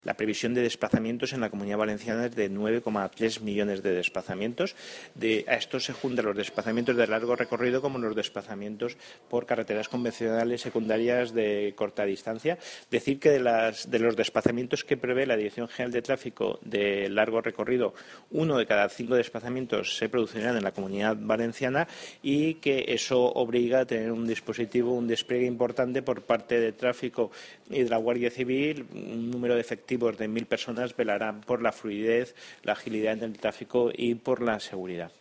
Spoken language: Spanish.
La previsión de desplazamientos en la Comunidad Valenciana es de 9,3 millones de desplazamientos. A esto se juntan los desplazamientos de largo recorrido como los desplazamientos por carreteras convencionales secundarias de corta distancia. Decir que de los desplazamientos que prevé la Dirección General de Tráfico de largo recorrido, 1 de cada 5 desplazamientos se producirán en la Comunidad Valenciana y que eso obliga a tener un dispositivo, un despliegue importante por parte de Tráfico y de la Guardia Civil. Un número de efectivos de 1.000 personas velarán por la fluidez, la agilidad en el tráfico y por la seguridad.